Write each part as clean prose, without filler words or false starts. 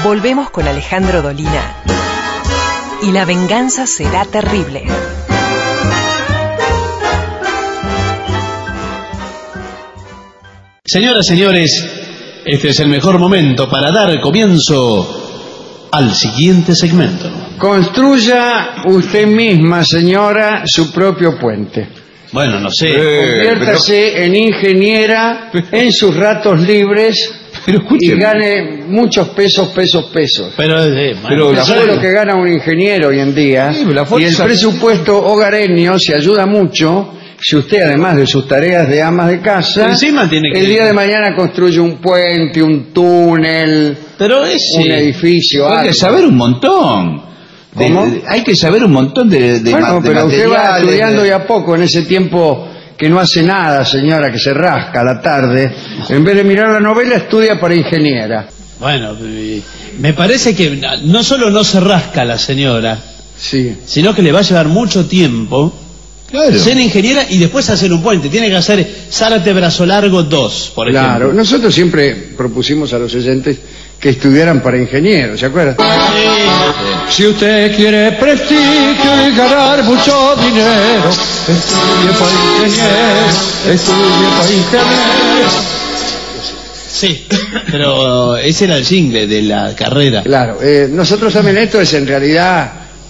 Volvemos con Alejandro Dolina y la venganza será terrible. Señoras, señores, este es el mejor momento para dar comienzo al siguiente segmento. Construya usted misma, señora, su propio puente. Bueno, no sé. Conviértase en ingeniera en sus ratos libres y gane muchos pesos. Pero ¿sabe lo que gana un ingeniero hoy en día? Sí, y el presupuesto hogareño se ayuda mucho si usted, además de sus tareas de amas de casa, el día de mañana construye un puente, un túnel, un edificio. Hay que saber un montón. Hay que saber un montón de bueno, pero usted va estudiando de a poco en ese tiempo que no hace nada, señora, que se rasca a la tarde. En vez de mirar la novela, estudia para ingeniera. Bueno, me parece que no solo no se rasca la señora, sino que le va a llevar mucho tiempo ser ingeniera y después hacer un puente. Tiene que hacer Zárate Brazo Largo 2, por ejemplo. Claro, nosotros siempre propusimos a los oyentes que estudiaran para ingenieros, ¿se acuerdan? Si usted quiere prestigio y ganar mucho dinero, estudie para ingeniero. Sí, pero ese era el jingle de la carrera. Claro, nosotros también, esto es en realidad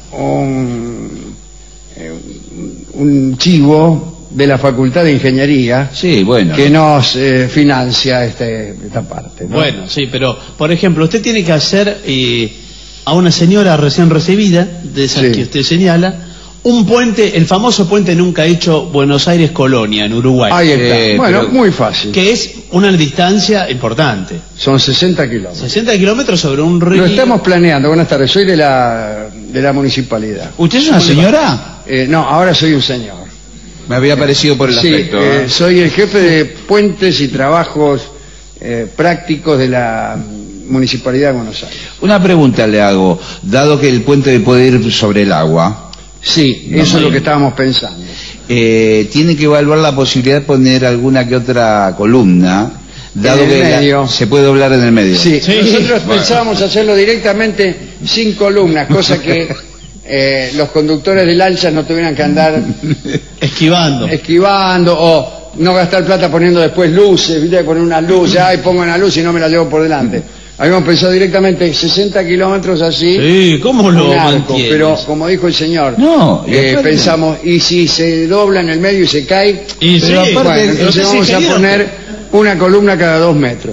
un chivo de la Facultad de Ingeniería que nos financia esta parte, ¿no? Bueno, sí, pero por ejemplo, usted tiene que hacer a una señora recién recibida, de esas que usted señala, un puente, el famoso puente nunca hecho Buenos Aires-Colonia, en Uruguay. Ahí está. Bueno, muy fácil. Que es una distancia importante. Son 60 kilómetros. 60 kilómetros sobre un río. Lo estamos planeando. Buenas tardes, soy de la municipalidad. ¿Usted es una señora? No, ahora soy un señor. Me había parecido por el aspecto. Soy el jefe de puentes y trabajos prácticos de la Municipalidad de Buenos Aires. Una pregunta le hago, dado que el puente puede ir sobre el agua. Sí, eso es lo que estábamos pensando. Tiene que evaluar la posibilidad de poner alguna que otra columna, dado que se puede doblar en el medio. Sí, nosotros pensábamos hacerlo directamente sin columnas, cosa que los conductores de lanchas no tuvieran que andar esquivando o no gastar plata poniendo después luces, ¿viste? Poner una luz, pongo una luz y no me la llevo por delante. Habíamos pensado directamente 60 kilómetros así. Sí, ¿cómo lo mantienes? Pero como dijo el señor, pensamos, y si se dobla en el medio y se cae, entonces vamos a poner una columna cada 2 metros.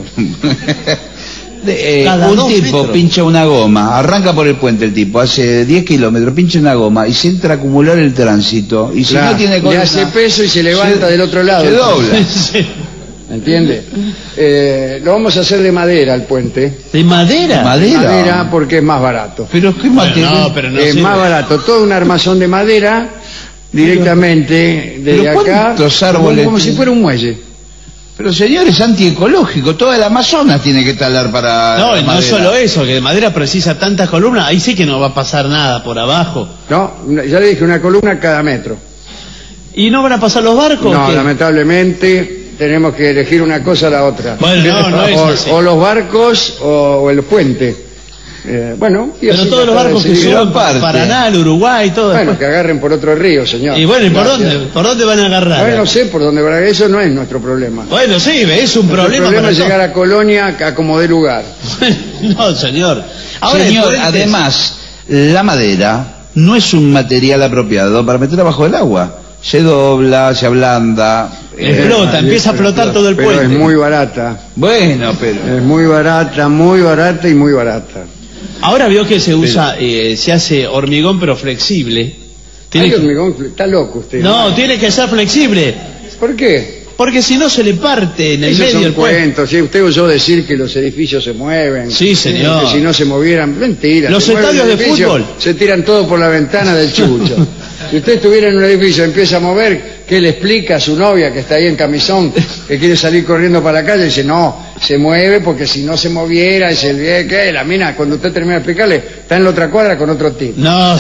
Un tipo pincha una goma, arranca por el puente el tipo, hace 10 kilómetros, pincha una goma y se entra a acumular el tránsito. Y si no tiene columna, le hace peso y se levanta del otro lado. Se dobla. ¿Entiende? Lo vamos a hacer de madera el puente. ¿De madera? De madera porque es más barato. Pero qué material. Es más barato. Todo un armazón de madera directamente desde acá. Árboles como si fuera un muelle. Pero señor, es antiecológico. Toda el Amazonas tiene que talar para. No, y no solo eso, que de madera precisa tantas columnas. Ahí sí que no va a pasar nada por abajo. No, ya le dije, una columna cada metro. ¿Y no van a pasar los barcos? No, lamentablemente tenemos que elegir una cosa a la otra. Bueno, no es así. O los barcos o el puente. Pero todos los barcos que suban Paraná, el Uruguay, todo. Bueno, que agarren por otro río, señor. Y bueno, ¿y por dónde? ¿Por dónde van a agarrar? Bueno, no sé por dónde van a agarrar. Eso no es nuestro problema. Bueno, sí, es un problema. El problema es llegar a Colonia a como dé lugar. No, señor. Ahora, señor, además, la madera no es un material apropiado para meter abajo del agua. Se dobla, se ablanda. Explota, empieza a flotar todo el puente. Pero es muy barata. Bueno, pero. Es muy barata y muy barata. Ahora vio que se usa, se hace hormigón pero flexible. Hormigón, está loco usted. No, tiene que ser flexible. ¿Por qué? Porque si no se le parte en el medio el puente. Cuentos, ¿sí? Usted oyó decir que los edificios se mueven. Sí, señor. Que si no se movieran, mentira. Los estadios de fútbol se tiran todo por la ventana del chucho. Si usted estuviera en un edificio y empieza a mover, ¿qué le explica a su novia que está ahí en camisón, que quiere salir corriendo para la calle? Dice, no, se mueve porque si no se moviera, es el bien que la mina, cuando usted termina de explicarle, está en la otra cuadra con otro tipo. No,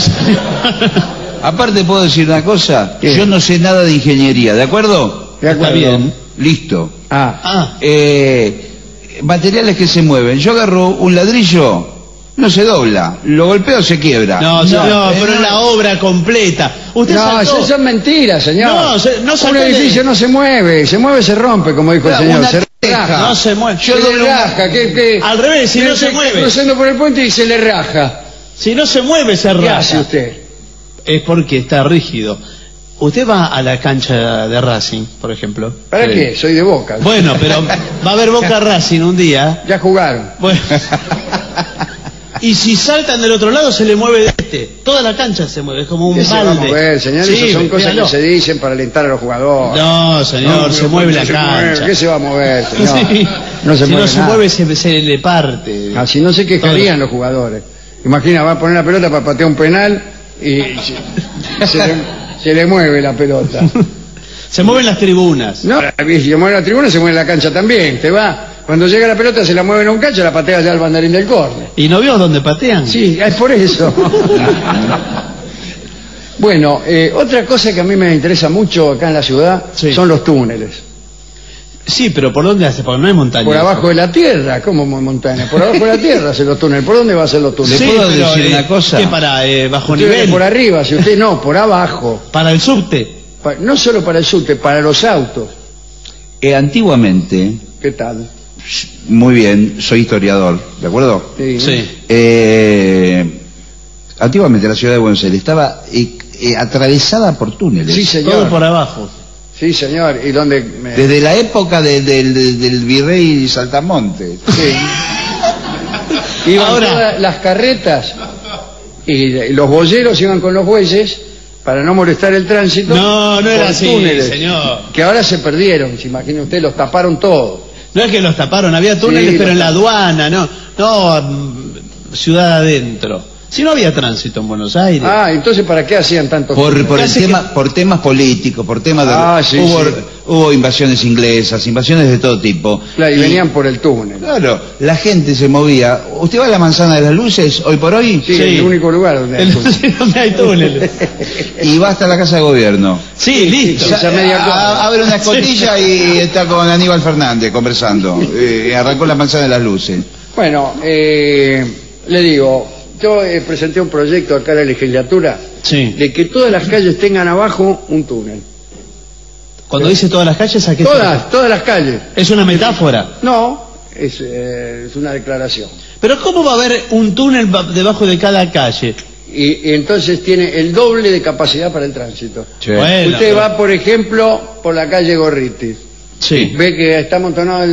aparte puedo decir una cosa, yo no sé nada de ingeniería, ¿de acuerdo? De acuerdo. Está bien, listo. Ah. Materiales que se mueven. Yo agarro un ladrillo no se dobla, lo golpea o se quiebra. No, pero es la obra completa. Usted no, eso son mentiras, señor. Un edificio no se mueve, se rompe, como dijo el señor. Se raja. No se mueve. Se le raja. Al revés, si no se mueve. Cruzando por el puente y se le raja. Si no se mueve, se raja. ¿Qué hace usted? Es porque está rígido. Usted va a la cancha de Racing, por ejemplo. ¿Para qué? Soy de Boca. Bueno, pero va a haber Boca Racing un día. Ya jugaron. Bueno. Y si saltan del otro lado, se le mueve toda la cancha se mueve, es como un balde. Se va a mover, señor, sí, esas son cosas que se dicen para alentar a los jugadores. No, señor, se mueve la cancha. ¿Qué se va a mover, señor? Sí. No se si mueve no se nada. se mueve, se le parte. Así no se quejarían los jugadores. Imagina, va a poner la pelota para patear un penal y se le mueve la pelota. Se mueven las tribunas. No, si se mueve la tribuna, se mueve la cancha también. Te va. Cuando llega la pelota, se la mueven a un cancha, la patea ya al banderín del córner. ¿Y no vio dónde patean? Sí, es por eso. Bueno, otra cosa que a mí me interesa mucho acá en la ciudad son los túneles. Sí, pero ¿por dónde hace? Porque no hay montaña. Por abajo de la tierra, ¿cómo montaña? Por abajo de la tierra hacen los túneles. ¿Por dónde va a hacer los túneles? Sí, ¿Puedo decir una cosa? ¿Qué para bajo nivel? Por arriba, si usted no, por abajo. ¿Para el subte? No solo para el subte, para los autos. Antiguamente... ¿Qué tal? Muy bien, soy historiador, ¿de acuerdo? Sí. Antiguamente la ciudad de Buenos Aires estaba atravesada por túneles. Sí, señor. Todo por abajo. Sí, señor. ¿Y dónde? Desde la época del virrey Saltamonte. Sí. Iban todas las carretas y los boyeros iban con los bueyes para no molestar el tránsito. No era así, túneles, señor. Que ahora se perdieron, se imagina usted, los taparon todos. No es que los taparon, había túneles, pero en la aduana, no ciudad adentro. Si no había tránsito en Buenos Aires. Entonces ¿para qué hacían tantos por temas políticos, por temas de... hubo invasiones inglesas, invasiones de todo tipo. Claro, y venían por el túnel. Claro, la gente se movía. ¿Usted va a la Manzana de las Luces hoy por hoy? Sí, el único lugar donde hay túneles. Donde hay túneles. Y va hasta la Casa de Gobierno. Sí, listo. Abre una escotilla y está con Aníbal Fernández conversando. Arrancó la Manzana de las Luces. Bueno, le digo... Yo presenté un proyecto acá en la legislatura de que todas las calles tengan abajo un túnel. Cuando dice todas las calles, ¿a qué? Todas las calles. ¿Es una metáfora? No, es una declaración. Pero ¿cómo va a haber un túnel debajo de cada calle? Y entonces tiene el doble de capacidad para el tránsito. Bueno, usted va, por ejemplo, por la calle Gorriti. Sí. Ve que está amontonado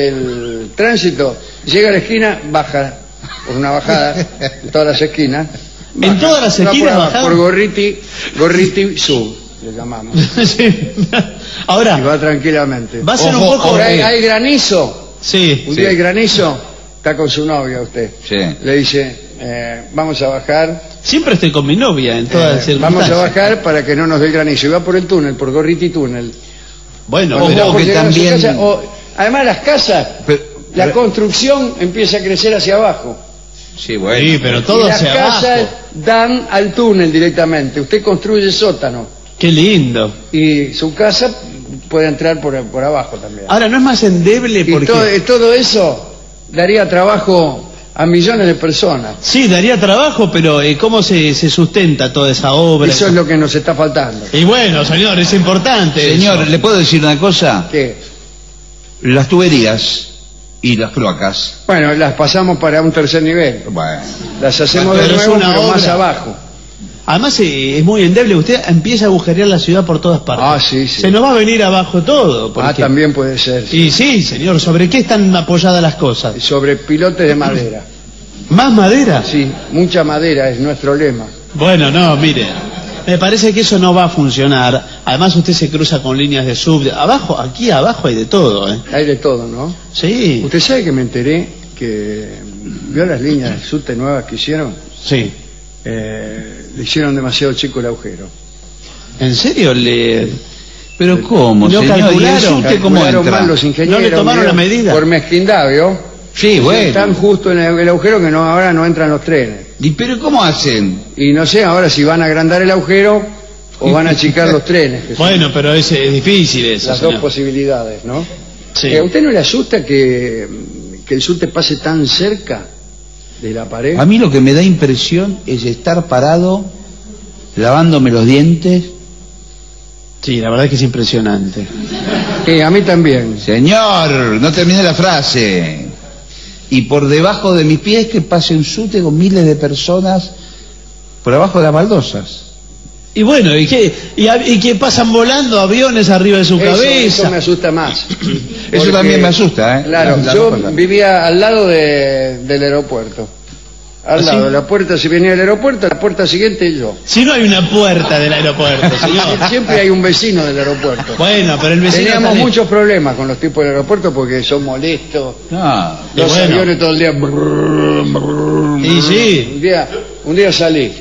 el tránsito, llega a la esquina, baja por una bajada en todas las esquinas. ¿En todas las esquinas por Gorriti Sub, le llamamos. Sí. Ahora, y va tranquilamente. Va a ser un poco... Hay granizo. Sí. Un día hay granizo, está con su novia usted. Sí. Le dice, vamos a bajar. Siempre estoy con mi novia en todas las circunstancias. Vamos a bajar para que no nos dé el granizo. Y va por el túnel, por Gorriti Túnel. Bueno, ojo que también... además las casas, la construcción empieza a crecer hacia abajo. Sí, bueno. Sí, pero todo hacia abajo. Las casas dan al túnel directamente. Usted construye sótano. Qué lindo. Y su casa puede entrar por abajo también. Ahora, ¿no es más endeble? Porque... Y todo eso daría trabajo a millones de personas. Sí, daría trabajo, pero ¿cómo se sustenta toda esa obra? Eso es lo que nos está faltando. Y bueno, señor, es importante. Señor, eso. ¿le puedo decir una cosa? ¿Qué? Las tuberías y las cloacas. Bueno, las pasamos para un tercer nivel. Bueno. Las hacemos de nuevo, pero más abajo. Además es muy endeble, usted empieza a agujerear la ciudad por todas partes. Sí. Se nos va a venir abajo todo. También puede ser. Y sí, señor, ¿sobre qué están apoyadas las cosas? Sobre pilotes de madera. ¿Más madera? Sí, mucha madera es nuestro lema. Bueno, no, mire, me parece que eso no va a funcionar. Además usted se cruza con líneas de subte. Aquí abajo hay de todo, ¿eh? Hay de todo, ¿no? Sí. Usted sabe que me enteré que vio las líneas de subte nuevas que hicieron. Sí. Le hicieron demasiado chico el agujero. ¿En serio? ¿Pero cómo, ¿No señor? calcularon? ¿Cómo entra? Mal los ingenieros. ¿No le tomaron la medida? Por mezquindad, ¿vio? Sí, bueno. Están justo en el agujero que ahora no entran los trenes. ¿Y pero cómo hacen? Y no sé ahora si van a agrandar el agujero o van a achicar los trenes. Bueno, pero es difícil eso. Las dos posibilidades, ¿no? Sí. ¿A usted no le asusta que el subte pase tan cerca? ¿De la pared? A mí lo que me da impresión es estar parado, lavándome los dientes. Sí, la verdad es que es impresionante. Sí, a mí también. Señor, no terminé la frase. Y por debajo de mis pies que pase un subte con miles de personas por abajo de las baldosas. Y bueno, ¿y que pasan volando aviones arriba de su cabeza? Eso me asusta más. Eso también me asusta, ¿eh? Claro, yo vivía al lado del aeropuerto. Al lado de la puerta, si venía del aeropuerto, la puerta siguiente yo. Si no hay una puerta del aeropuerto, señor. Siempre hay un vecino del aeropuerto. Bueno, pero el vecino... Teníamos muchos problemas con los tipos del aeropuerto porque son molestos. Los aviones todo el día... Y sí. Un día salí.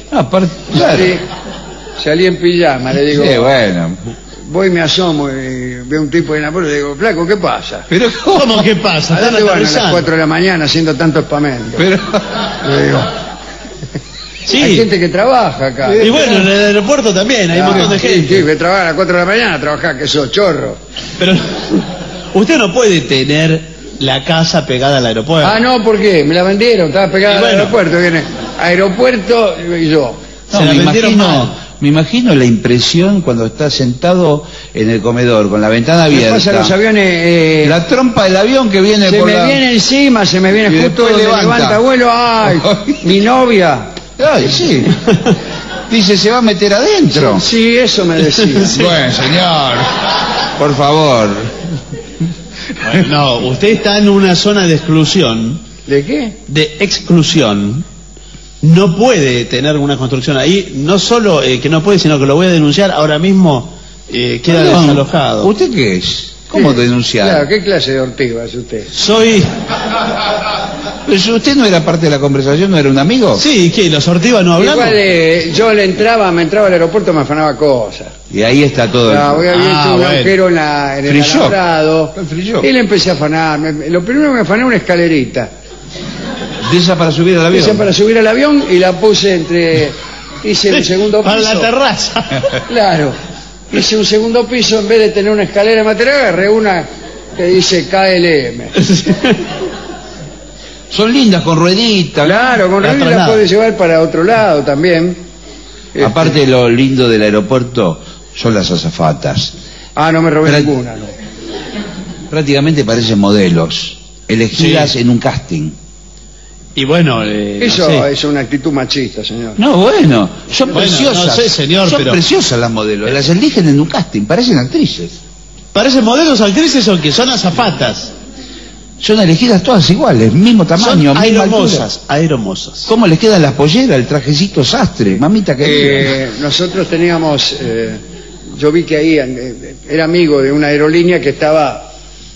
Salí en pijama, le digo... Sí, bueno. Voy, me asomo y veo un tipo en la puerta y digo, flaco, ¿qué pasa? ¿Pero cómo qué pasa? ¿A dónde van a las 4 de la mañana haciendo tanto espamento? Pero... Le digo... Sí. Hay gente que trabaja acá. Y bueno, en el aeropuerto también hay un montón de gente. Sí, que trabaja a las 4 de la mañana a trabajar, que sos chorro. Pero usted no puede tener la casa pegada al aeropuerto. Ah, no, ¿por qué? Me la vendieron, estaba pegada al aeropuerto. Viene aeropuerto y yo. No, me imagino la impresión cuando está sentado en el comedor con la ventana abierta. ¿Qué pasa los aviones? La trompa del avión que viene por la... Se me viene encima, se me viene justo donde levanta vuelo. ¡Ay! Mi novia. Ay, sí. Dice, se va a meter adentro. Sí, eso me decía. Bueno, señor, por favor. Bueno, no, usted está en una zona de exclusión. ¿De qué? De exclusión. No puede tener una construcción ahí. No solo que no puede, sino que lo voy a denunciar ahora mismo. Queda desalojado. ¿Usted qué es? ¿Cómo denunciar? Claro, ¿qué clase de ortiva es usted? Soy... Pero ¿usted no era parte de la conversación? ¿No era un amigo? Sí, ¿qué? ¿Los Ortiva no hablamos? Igual yo me entraba al aeropuerto, me afanaba cosas. Y ahí está todo. Había hecho un agujero en el alambrado. Y le empecé a afanar. Lo primero me afané una escalerita. ¿De esa para subir al avión? Esa para subir al avión y la puse hice un segundo piso. Para la terraza. Claro. Hice un segundo piso, en vez de tener una escalera de material, agarré una que dice KLM. Son lindas, con rueditas. Claro, con rueditas las puedes llevar para otro lado también. Aparte, lo lindo del aeropuerto son las azafatas. Ah, no me robé ninguna, no. Prácticamente parecen modelos, elegidas en un casting. Y bueno, eso es una actitud machista, señor. No, bueno, son preciosas. No sé, señor, son preciosas las modelos. Las eligen en un casting, parecen actrices. ¿Parecen modelos, actrices o qué? Son azafatas. Son elegidas todas iguales, mismo tamaño, son misma altura. Aeromosas. ¿Cómo les quedan las polleras, el trajecito sastre? Mamita querida. Nosotros teníamos, yo vi que ahí era amigo de una aerolínea que estaba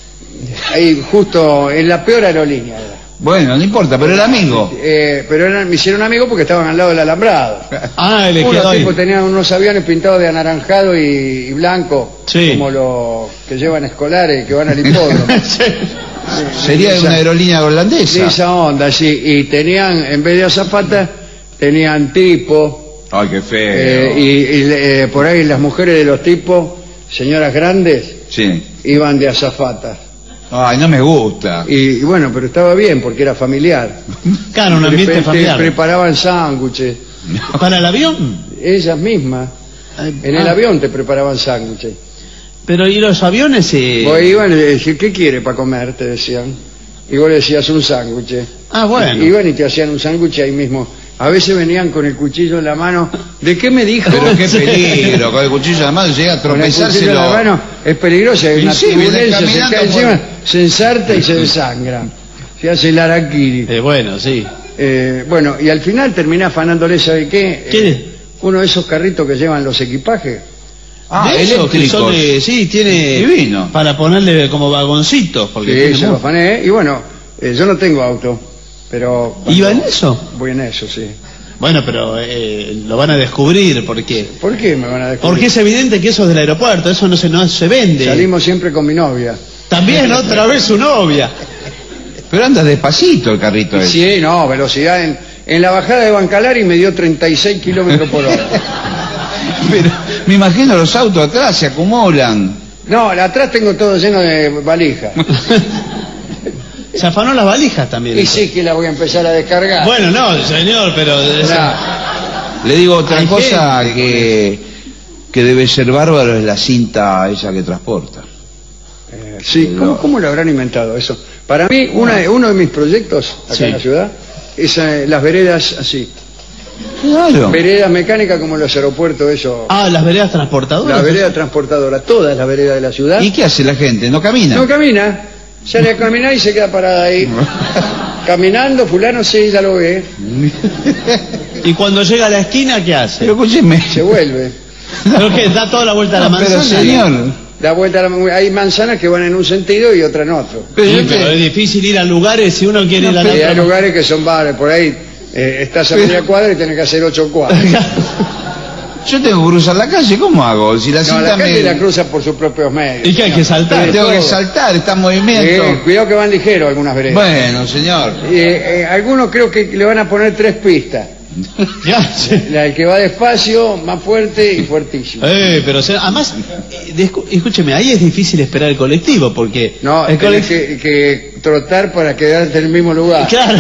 ahí justo en la peor aerolínea. Bueno, no importa, pero era amigo. Pero me hicieron amigo porque estaban al lado del alambrado. Unos tipos tenían unos aviones pintados de anaranjado y blanco, como los que llevan escolares que van al hipódromo. Sería de una aerolínea holandesa. De esa onda, sí. Y tenían, en vez de azafatas, tenían tipos. Ay, qué feo. Y por ahí las mujeres de los tipos, señoras grandes, iban de azafatas. Ay, no me gusta. Y bueno, pero estaba bien porque era familiar. Claro, un ambiente familiar. Preparaban sándwiches. ¿Para el avión? Ellas mismas. En el avión te preparaban sándwiches. Pero ¿y los aviones? Vos iban y le decían, ¿qué quiere para comer? Te decían. Y vos le decías un sándwich. Ah, bueno. Iban y te hacían un sándwich ahí mismo. A veces venían con el cuchillo en la mano. ¿De qué me dijo? Pero qué peligro, con el cuchillo en la mano llega a tropezárselo. Con el cuchillo en la mano es peligroso, hay una turbulencia, se cae encima, se ensarta y se desangra. Se hace el harakiri. Bueno, sí. Bueno, y al final terminé afanándole, ¿sabe qué? ¿Qué? Uno de esos carritos que llevan los equipajes. Eléctricos. Sí, tiene divino. Para ponerle como vagoncitos. Porque sí, se lo afané. Y bueno, yo no tengo auto, pero... ¿Iba en eso? Voy en eso, sí. Bueno, pero lo van a descubrir, ¿por qué? ¿Por qué me van a descubrir? Porque es evidente que eso es del aeropuerto, eso no se vende. Salimos siempre con mi novia. También otra vez su novia. Pero anda despacito el carrito ese. Sí, no, velocidad en la bajada de Bancalari me dio 36 kilómetros por hora. Pero me imagino los autos atrás se acumulan. No, atrás tengo todo lleno de valijas. Se afanó las valijas también. Y sí que la voy a empezar a descargar. Bueno, no, señor, pero... Le digo otra cosa que debe ser bárbaro, es la cinta esa que transporta. Sí, ¿cómo lo habrán inventado eso? Para mí, uno de mis proyectos acá en la ciudad es las veredas así. Claro. Veredas mecánicas como los aeropuertos, eso. Ah, las veredas transportadoras. Las veredas transportadoras, todas las veredas de la ciudad. ¿Y qué hace la gente? ¿No camina? No camina. Sale a caminar y se queda parada ahí. Caminando, fulano, sí, ya lo ve. Y cuando llega a la esquina, ¿qué hace? Pero escúcheme. Se vuelve. ¿Pero qué? ¿Da toda la vuelta a la manzana? Pero señor... Da vuelta hay manzanas que van en un sentido y otra en otro. Pero es difícil ir a lugares si uno quiere ir a la otra. Hay lugares que son bares, por ahí estás a media cuadra y tienes que hacer 8 cuadras. Yo tengo que cruzar la calle, ¿cómo hago? Si la la calle la cruza por sus propios medios. ¿Y qué hay que saltar? Tengo que saltar, está en movimiento. Cuidado que van ligeros algunas veredas. Bueno, señor. Algunos creo que le van a poner 3 pistas. El que va despacio, más fuerte y fuertísimo. Pero además, escúcheme, ahí es difícil esperar el colectivo porque... No, tenés que trotar para quedarte en el mismo lugar. Claro.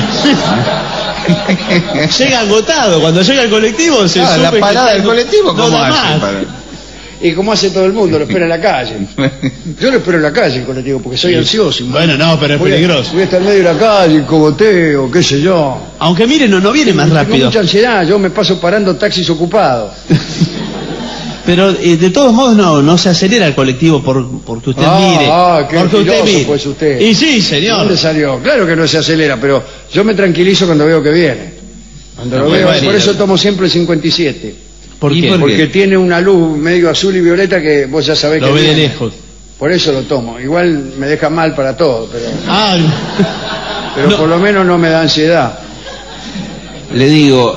Llega agotado, cuando llega el colectivo se sube la parada del colectivo, ¿cómo hace? Y como hace todo el mundo, lo espera en la calle. Yo lo espero en la calle el colectivo porque soy ansioso. Bueno, no, pero es peligroso. Voy a estar en medio de la calle, cogoteo, qué sé yo. Aunque miren, no viene más rápido. Tengo mucha ansiedad, yo me paso parando taxis ocupados. Pero de todos modos no se acelera el colectivo porque usted mire. Qué porque usted mire. Pues usted. Y sí, señor. ¿Dónde salió? Claro que no se acelera, pero yo me tranquilizo cuando veo que viene. Cuando lo veo, por eso tomo siempre el 57. ¿Por qué? Porque tiene una luz medio azul y violeta que vos ya sabés que lo ve de viene. lejos. Por eso lo tomo. Igual me deja mal para todo, pero no. por lo menos no me da ansiedad. Le digo,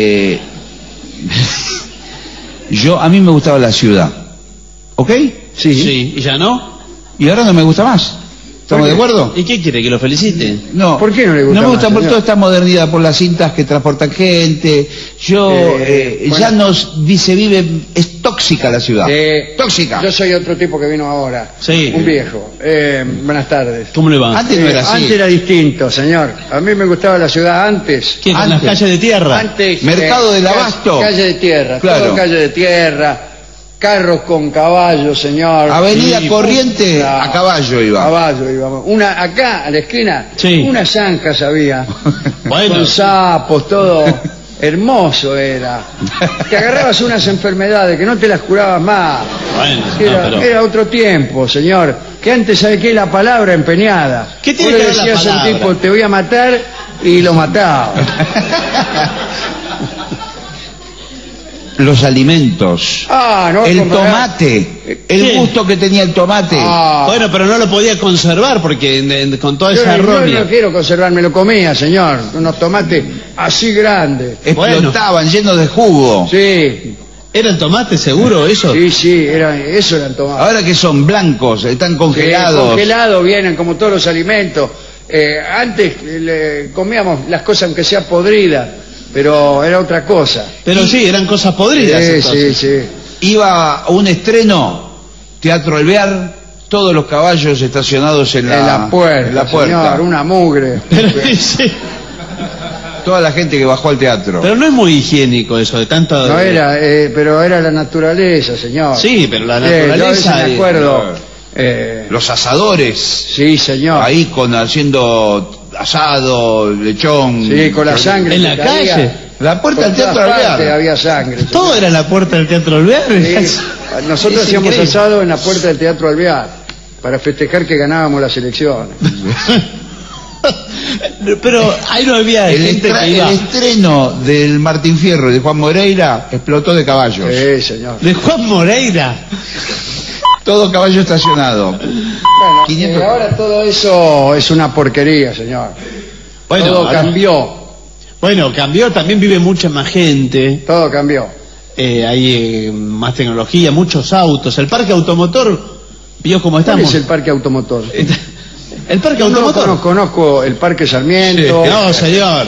a mí me gustaba la ciudad, ¿ok? Sí. ¿Y ya no? Y ahora no me gusta más. ¿Estamos de acuerdo? ¿Y qué quiere? ¿Que lo felicite? No. ¿Por qué no le gusta? No me gusta más, por toda esta modernidad, por las cintas que transportan gente. Se vive, es tóxica la ciudad. Tóxica. Yo soy otro tipo que vino ahora. Sí. Un viejo. Buenas tardes. ¿Cómo le va? Antes no era así. Antes era distinto, señor. A mí me gustaba la ciudad antes. ¿Qué? ¿Con las calles de tierra? Antes. Mercado del Abasto. Calle de tierra. Claro. Todo calle de tierra. Carros con caballos, señor. Avenida Corriente, a caballo iba. Caballo íbamos. Acá, a la esquina, unas zancas había. Bueno. Con sapos, todo. Hermoso era. Te agarrabas unas enfermedades que no te las curabas más. Bueno, era otro tiempo, señor. Que antes, ¿sabe qué? La palabra empeñada. ¿Qué tiene Vos que le ver la decías palabra? al tipo, te voy a matar, y lo mataba. Los alimentos, el tomate, el gusto que tenía el tomate. Bueno, pero no lo podía conservar porque con toda esa Yo arronia. no quiero conservar, me lo comía, señor. Unos tomates así grandes. Explotaban, llenos de jugo. Sí. ¿Eran tomates seguro eso? Sí, eso eran tomates. Ahora que son blancos, están congelados. Congelados vienen como todos los alimentos. Antes comíamos las cosas aunque sea podridas, pero era otra cosa. Pero sí, eran cosas podridas. Sí. Iba a un estreno, Teatro Alvear, todos los caballos estacionados en la puerta. Señor, una mugre. Sí. toda la gente que bajó al teatro. Pero no es muy higiénico eso, de tanto... No era, pero era la naturaleza, señor. Sí, pero la naturaleza... yo a veces me acuerdo... los asadores. Sí, señor. Ahí haciendo asado, lechón. Sí, con la sangre. ¿En la calle? La puerta del Teatro Alvear. Había sangre. Señor. ¿Todo era en la puerta del Teatro Alvear? Sí. Nosotros hacíamos asado en la puerta del Teatro Alvear para festejar que ganábamos las elecciones. Pero ahí no había gente que iba. El estreno del Martín Fierro y de Juan Moreira explotó de caballos. Sí, señor. ¿De Juan Moreira? Todo caballo estacionado. Bueno, 500... ahora todo eso es una porquería, señor. Bueno, todo ahora... cambió. Bueno, cambió, también vive mucha más gente. Todo cambió. Hay más tecnología, muchos autos. El parque automotor, ¿vio cómo estamos? ¿Cuál es el parque automotor? El parque automotor. No conozco el Parque Sarmiento. Sí. No, señor.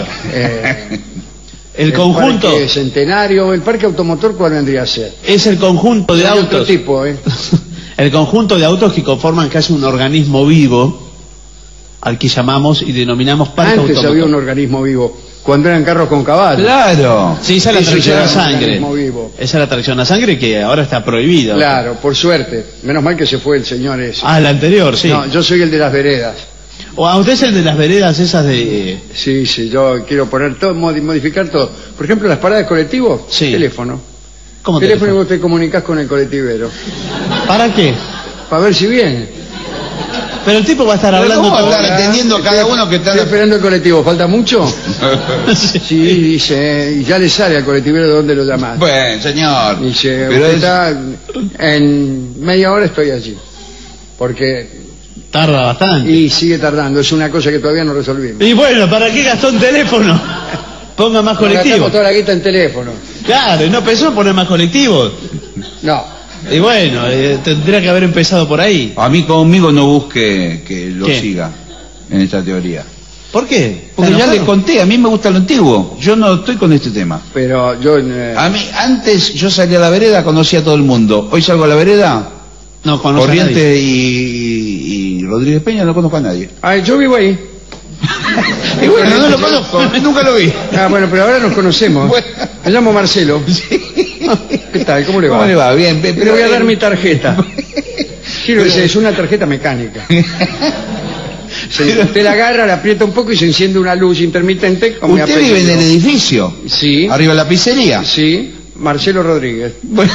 El conjunto. Parque Centenario. ¿El parque automotor cuál vendría a ser? Es el conjunto de autos. Otro tipo, El conjunto de autos que conforman casi un organismo vivo. al que llamamos y denominamos parque Antes autómato. había un organismo vivo, cuando eran carros con caballos. Claro. Sí, esa es la Eso tracción ya a era un sangre. organismo vivo. Esa es la tracción a sangre que ahora está prohibida. Claro, por suerte. Menos mal que se fue el señor ese. Ah, el anterior, sí. No, yo soy el de las veredas. O a usted es el de las veredas esas de... Sí, yo quiero poner todo, modificar todo. Por ejemplo, las paradas de colectivo, Sí. teléfono. ¿Cómo Teléfono y teléfono? vos te comunicás con el colectivero. ¿Para qué? Para ver si viene. Pero el tipo va a estar Pero hablando ¿cómo todo... hablar? Entendiendo cada uno que está- Estoy esperando el colectivo. ¿Falta mucho? Sí. Sí, dice. Y ya le sale al colectivero de dónde lo llamás. Bueno, señor. Dice, Pero usted es- está... En media hora estoy allí. Porque... Tarda bastante. Y sigue tardando. Es una cosa que todavía no resolvimos. Y bueno, ¿para qué gastó en teléfono? Ponga más colectivos. Gastamos toda la guita en teléfono. Claro, ¿y no pensó en poner más colectivos? No. Y bueno, tendría que haber empezado por ahí. A mí conmigo no busque que lo ¿Qué? siga en esta teoría. ¿Por qué? Porque ¿Está ya le enojado? conté, a mí me gusta lo antiguo. Yo no estoy con este tema. Pero yo... A mí, antes yo salía a la vereda, conocía a todo el mundo. Hoy salgo a la vereda, No conoce a nadie. Corrientes y Rodríguez Peña, no conozco a nadie. Yo vivo ahí. Y bueno, no lo conozco, nunca lo vi. Ah, bueno, pero ahora nos conocemos. Bueno. Me llamo Marcelo. ¿Qué tal? ¿Cómo le va? ¿Cómo le va? Bien, Le voy a dar mi tarjeta. Quiero decir, es una tarjeta mecánica. Usted la agarra, la aprieta un poco y se enciende una luz intermitente con mi ¿Usted apellido. vive en el edificio? Sí. ¿Arriba de la pizzería? Sí, Marcelo Rodríguez. Bueno.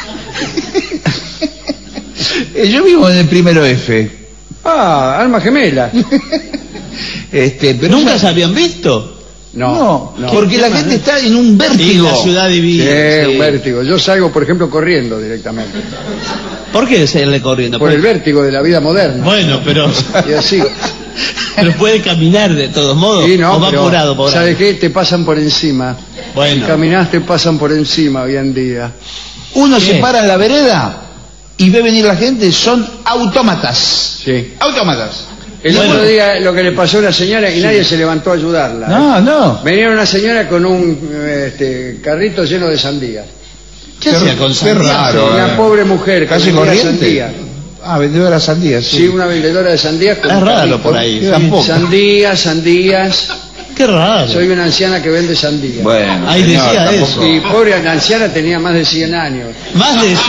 Yo vivo en el primero F. Ah, alma gemela. Pero ¿Nunca ya- se habían visto? No, porque la gente está en un Y vértigo. la ciudad Sí, divina. sí. un vértigo. Yo salgo, por ejemplo, corriendo directamente. ¿Por qué seguirle corriendo? Por el Pues- vértigo de la vida moderna. Bueno, pero... Y así. pero puede caminar de todos modos. Sí, no, o va pero, apurado por ¿sabes ahí. qué? Te pasan por encima. Bueno. Si caminás, te pasan por encima hoy en día. Uno ¿Qué? se para en la vereda y ve venir la gente, son autómatas. Sí. Autómatas. El Bueno. otro día lo que le pasó a una señora y nadie se levantó a ayudarla. No, no. Venía una señora con un carrito lleno de sandías. ¿Qué hacía con Qué sandía? raro. Una pobre mujer que Casi vendía corriente. sandías. Ah, vendedora de sandías, sí. Sí, una vendedora de sandías con Es un raro carrito. por ahí. Tampoco. Sandías. Qué raro. Soy una anciana que vende sandías. Bueno, Ahí señor, decía tampoco. eso. Y pobre la anciana tenía más de 100 años. Más de 100.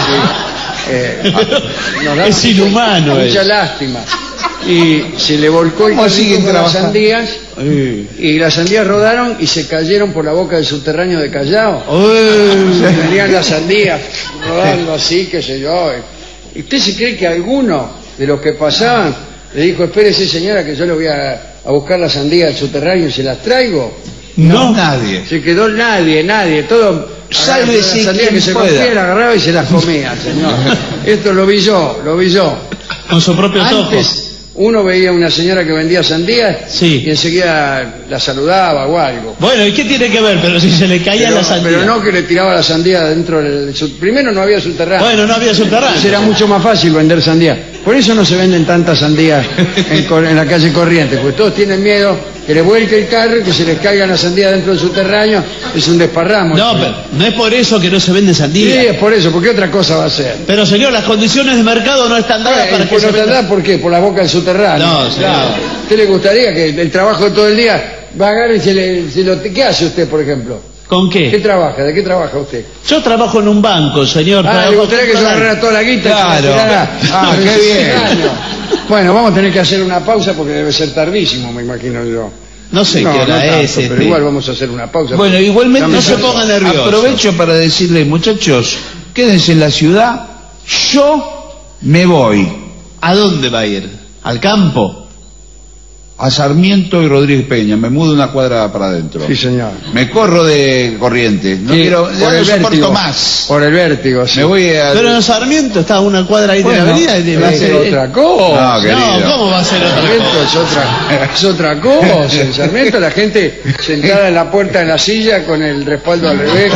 Nos da Es inhumano mucha eso. lástima. Y se le volcó el ¿Cómo carrito siguen con las trabajando? sandías y las sandías rodaron y se cayeron por la boca del subterráneo de Callao. Uy. Venían las sandías rodando así, qué sé yo. ¿Y usted se cree que alguno de los que pasaban le dijo, espérese señora que yo le voy a buscar las sandías del subterráneo y se las traigo? No, nadie. Se quedó nadie, todo. Sálvese las sandías quien que se pueda. cogía, la agarraba y se las comía, señor. Esto lo vi yo. Con sus propios ojos. Antes uno veía a una señora que vendía sandías Sí. y enseguida la saludaba o algo. Bueno, ¿y qué tiene que ver? Pero si se le caía la sandía. Pero no que le tiraba la sandía dentro del... Primero no había subterráneo. Bueno, no había subterráneo. Entonces era mucho más fácil vender sandías. Por eso no se venden tantas sandías en la calle Corrientes, porque todos tienen miedo que le vuelque el carro y que se les caigan las sandías dentro del subterráneo. Es un desparramo. No, pero no es por eso que no se vende Sí, sandía. es por eso, porque otra cosa va a ser. Pero señor, las condiciones de mercado no están dadas para que Por se no venda. tardar, ¿por qué? Por la boca del subterráneo. No, señor. Claro. ¿A usted le gustaría que el trabajo de todo el día va a agarrar y se lo... ¿Qué hace usted, por ejemplo? ¿Con ¿Qué qué? trabaja? ¿De qué trabaja usted? Yo trabajo en un banco, señor. Ah, le trabajo gustaría que se temporal. agarrara toda la guita. y se la Claro. tirara Ah, por qué el bien. subterráneo. Bueno, vamos a tener que hacer una pausa porque debe ser tardísimo, me imagino yo. No sé qué hora no tanto, es. pero igual vamos a hacer una pausa. Bueno, igualmente No se ponga nervioso. aprovecho para decirles, muchachos, quédense en la ciudad, yo me voy ¿A dónde va a ir? ¿Al campo? a Sarmiento y Rodríguez Peña, me mudo una cuadra para adentro. Sí, señor. Me corro de Corrientes, no Sí, quiero, ya no soporto vértigo. más. Por el vértigo, sí. Me voy a... Pero en Sarmiento está a una cuadra ahí de Bueno, la avenida. Y va a Es ser otra cosa. No, querido. No, ¿cómo va a ser otra Sarmiento cosa? es otra cosa. En Sarmiento la gente sentada en la puerta de la silla con el respaldo al revés.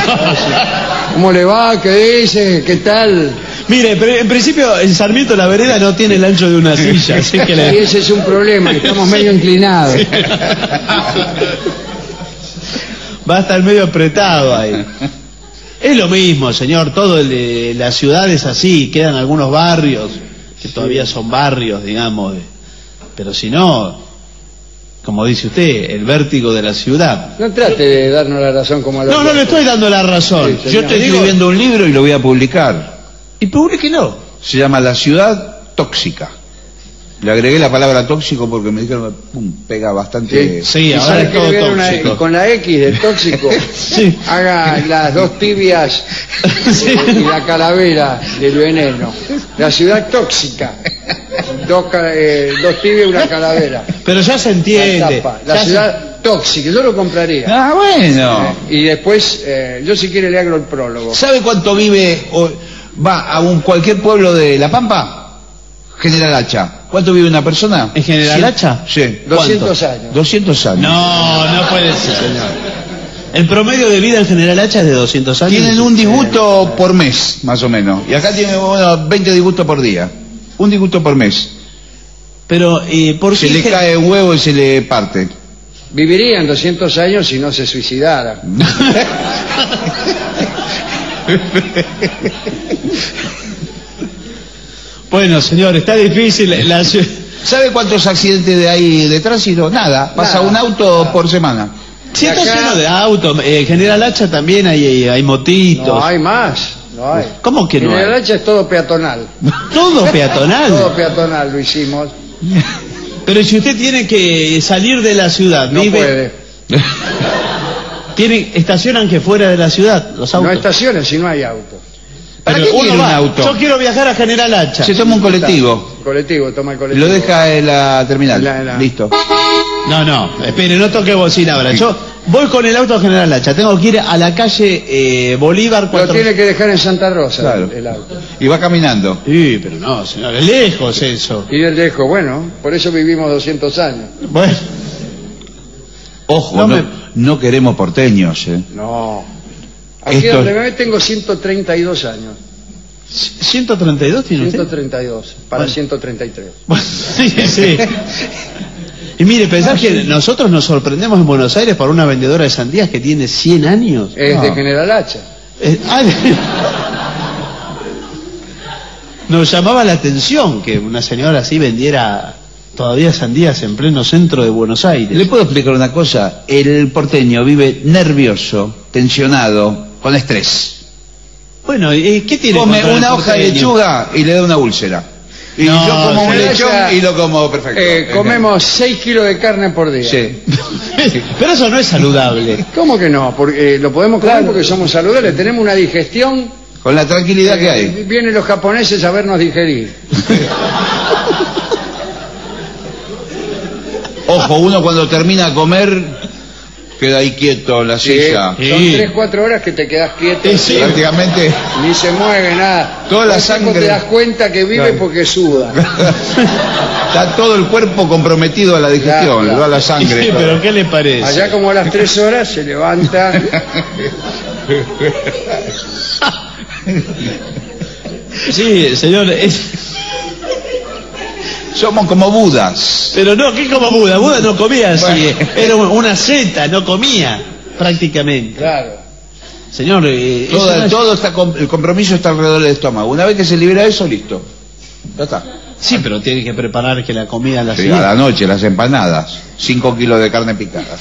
¿Cómo le va? ¿Qué dice? ¿Qué tal? Mire, pero en principio en Sarmiento la vereda no tiene el ancho de una silla, así que Y le... ese es un problema, que estamos medio inclinados. va a estar medio apretado ahí. Es lo mismo, señor, todo el de las ciudades así, quedan algunos barrios, que todavía son barrios, digamos, pero si no, como dice usted, el vértigo de la ciudad. No trate de darnos la razón como a los No le estoy dando la razón. Sí, Yo estoy escribiendo un libro y lo voy a publicar. Y publíquelo. Se llama La ciudad tóxica. Le agregué la palabra tóxico porque me dijeron pega bastante. Sí, ahora ¿Sabe es qué todo le viene tóxico. con la X de tóxico? Sí. Haga las dos tibias Sí. y la calavera del veneno. La ciudad tóxica. Dos tibias y una calavera. Pero ya se entiende. La ciudad tóxica. Yo lo compraría. Ah, bueno. Y después, yo si quiere le hago el prólogo. ¿Sabe cuánto vive o va a cualquier pueblo de La Pampa? General Hacha. ¿Cuánto vive una persona? ¿En General Hacha? Sí. 200 años. 200 años. No puede ser, señor. El promedio de vida en General Hacha es de 200 años. Tienen un disgusto por mes, más o menos. Y acá tienen 20 disgustos por día. Un disgusto por mes. Pero, ¿por qué? Se le cae un huevo y se le parte. Vivirían 200 años si no se suicidara. Bueno, señor, está difícil. ¿Sabe cuántos accidentes de ahí de tránsito? Nada. Pasa un auto por semana. Sí, está acá- lleno de autos. General Hacha también hay motitos. No hay más. No hay. ¿Cómo que no En el hay? Hacha es todo peatonal. Todo peatonal. Todo peatonal lo hicimos. Pero si usted tiene que salir de la ciudad, No puede. estacionan que fuera de la ciudad los autos. No estaciones si no hay auto. ¿Para Pero qué quiere un va, auto? Yo quiero viajar a General Hacha. Se toma un colectivo. Colectivo, toma el colectivo. Lo deja en la terminal. Listo. No, espere, no toque bocina ahora. Yo voy con el auto a General Hacha. Tengo que ir a la calle Bolívar Lo 4. tiene que dejar en Santa Rosa, Claro. el auto. Y va caminando. Sí, pero no, señor, es lejos eso. Y él dijo, bueno, por eso vivimos 200 años. Bueno, Ojo, no queremos porteños. No. Aquí Esto- donde me tengo 132 años. 132 tiene usted. 132 para Bueno. 133. Bueno, sí. Y mire, pensar que nosotros nos sorprendemos en Buenos Aires por una vendedora de sandías que tiene 100 años. Es de General Hacha. Nos llamaba la atención que una señora así vendiera todavía sandías en pleno centro de Buenos Aires. ¿Le puedo explicar una cosa? El porteño vive nervioso, tensionado, con estrés. Bueno, ¿qué tiene? Come contra el una hoja de porteño? lechuga y le da una úlcera. Y No, yo como un General lechón Hacha, y lo como perfecto. comemos 6 kilos de carne por día. Sí. Pero eso no es saludable. ¿Cómo que no? Porque lo podemos comer porque somos saludables, tenemos una digestión. Con la tranquilidad que hay. Vienen los japoneses a vernos digerir. Ojo, uno cuando termina de comer queda ahí quieto en la silla. Sí. Son 3-4 horas que te quedas quieto. Sí. Prácticamente Ni se mueve nada. Toda la Todo el tiempo sangre. te das cuenta que vive Claro. porque suda. está todo el cuerpo comprometido a la digestión, Claro. toda la sangre. Sí, todo. pero ¿qué le parece? Allá como a las 3 horas se levanta. Sí, señor, Somos como Budas. pero no, ¿qué como Buda? Buda no comía así, Bueno. era una seta, no comía prácticamente. Claro. Señor, Todo está el compromiso está alrededor del estómago. Una vez que se libera eso, listo. Ya está. sí, pero tiene que preparar que la comida la Sí, a siguiente. la noche, las empanadas. 5 kilos de carne picada.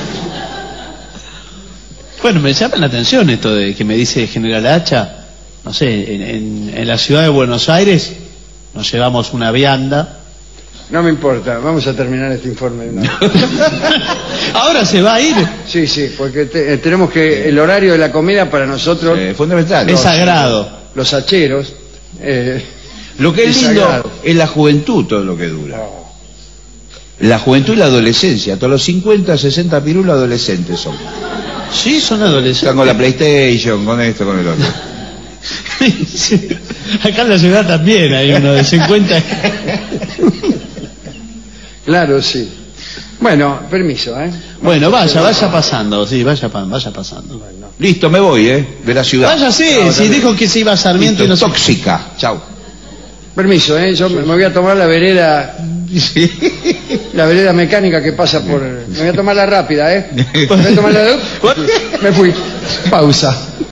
Bueno, me llama la atención esto de que me dice General Hacha. No sé, en la ciudad de Buenos Aires nos llevamos una vianda. No me importa, vamos a terminar este informe de una vez. Ahora se va a ir. Sí, porque tenemos que el horario de la comida para nosotros, Fundamental. Es sagrado. los hacheros, Lo que es es lindo sagrado. es la juventud, todo lo que dura. La juventud y la adolescencia. Todos los 50, 60 pirulos adolescentes son. Sí, son adolescentes. Están con la PlayStation, con esto, con el otro. Sí. Acá en la ciudad también hay uno de 50. claro, sí. Bueno, permiso, ¿eh? Bueno, vaya pasando, sí, vaya pasando. Listo, me voy, de la ciudad. Vaya, sí, si dijo que se iba a Sarmiento y no sé. Tóxica. Chau. Permiso, yo me voy a tomar la vereda mecánica que pasa por... Me voy a tomar la rápida, Me voy a tomar la... Me fui. Pausa.